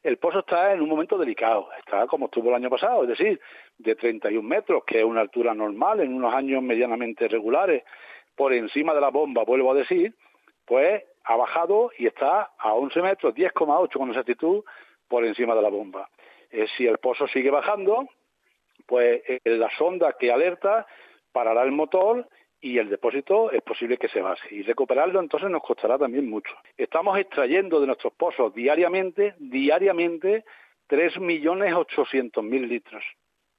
El pozo está en un momento delicado, está como estuvo el año pasado, es decir, de 31 metros, que es una altura normal en unos años medianamente regulares, por encima de la bomba, vuelvo a decir, pues ha bajado y está a 11 metros, 10,8 con exactitud, por encima de la bomba. Si el pozo sigue bajando, pues la sonda que alerta parará el motor y el depósito es posible que se vase. Y recuperarlo entonces nos costará también mucho. Estamos extrayendo de nuestros pozos diariamente 3.800.000 litros.